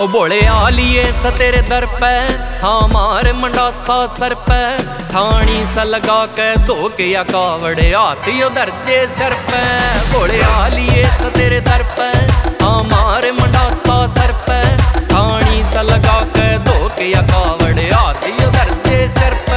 ओ बोले आलिए स तेरे दर पे हमारे मंडासा सर पे ठाणी सा लगा के धो के या कावड़े आती उधर दे सर पे। बोले आलिए स तेरे दर पे हमारे मंडासा सर पे ठाणी सा लगा के धो के या कावड़े आती उधर दे सर पे।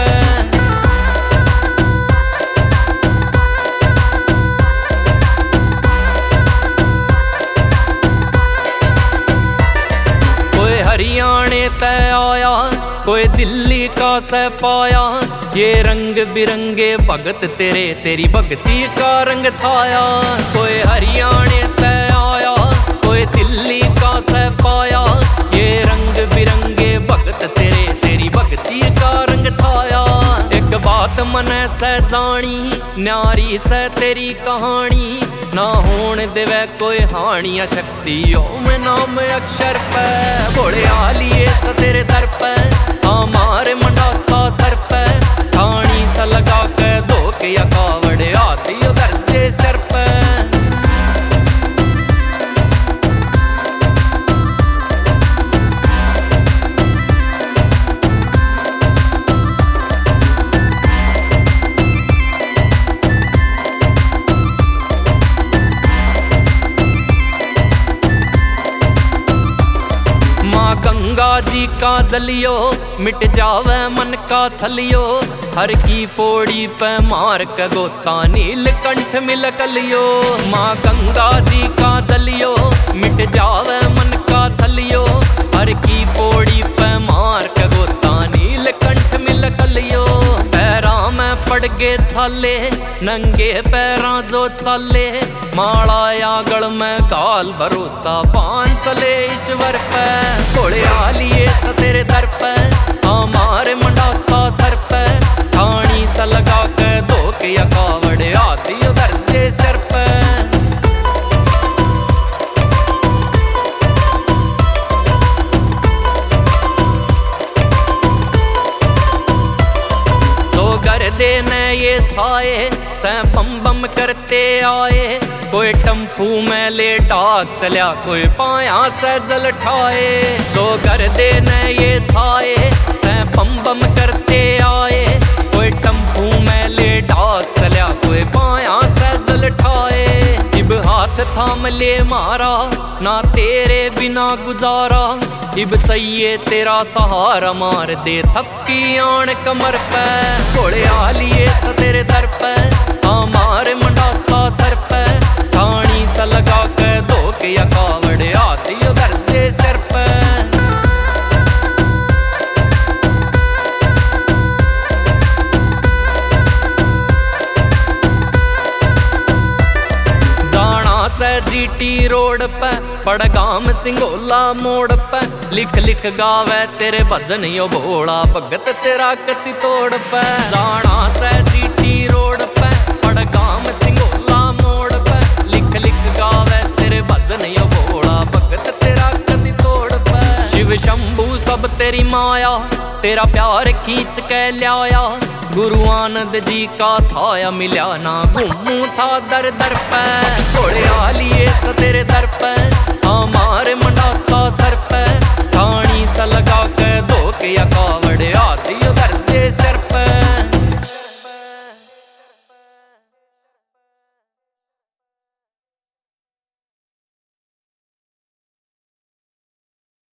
हरियाणे तय आया कोई दिल्ली का सह पाया ये रंग बिरंगे भगत तेरे तेरी भक्ति का रंग छाया। कोई हरियाणे तय आया कोई दिल्ली का सह पाया ये रंग बिरंगे भगत तेरे तेरी भक्ति का रंग छाया। एक बात मन से जानी न्यारी से तेरी कहानी ना होने देवे कोई हानिया शक्ति ओम नाम अक्षर पे। बोले आलिए स तेरे दर पे हमारे मंडासा सर पे ठाणी सा लगा के धो के या कावड़े आती उधर दे सर पे। गंगा जी का जलियो मिट जावे मन का छलियो हर की पौड़ी पे मार के गोता नीलकंठ मिल कलियो। माँ गंगा जी का जलियो मिट जावे मन का छलियो हर की पौड़ी पे मार के गोता नीलकंठ मिल कलियो। पैरा में पड़ गए छाले नंगे पैरा जो चाले माड़ा या गल में काल भरोसा पान चले ईश्वर पे। बोले आलिए स तेरे दर पे हमारे मंडासा सर पे ठाणी सा लगा के धो के या कावड़े आती उधर दे सर पे। देने ये छाए से बम बम करते आए कोई टम्पू में ले डाक चलिया कोई पाया से जल ठाए। जो कर देने ये छाए से बम बम करते आए कोई टम्पू में ले डाक चलिया कोई पाया से जल ठाए। इब हाथ थाम ले मारा ना तेरे बिना गुजारा इब चाहिए तेरा सहारा मार दे थपकी आन कमर पे। घोड़े आलिए स तेरे दर पे हमारे मंडासा सर पे ठाणी सा लगा के धो के या कावड़े आती उधर दे सर पे। जीटी रोड पे पड़गाम सिंगोला मोड़ पे लिख लिख गावे तेरे भजन यो भोला भगत तेरा कति तोड़ पे। जाना से जीटी रोड पे पड़गाम सिंगोला मोड़ पे लिख लिख गावे तेरे भजन यो भोला भगत तेरा कति तोड़ पे। शिव शंभू सब तेरी माया तेरा प्यार खींच के लाया गुरु आनंद जी का साया मिला ना घूमू था दर दर पे। घोड़े आलिए स तेरे दर पे हमारे मंडासा सर पे ठाणी सा लगा के धो के या कावड़े आती उधर दे सर पे।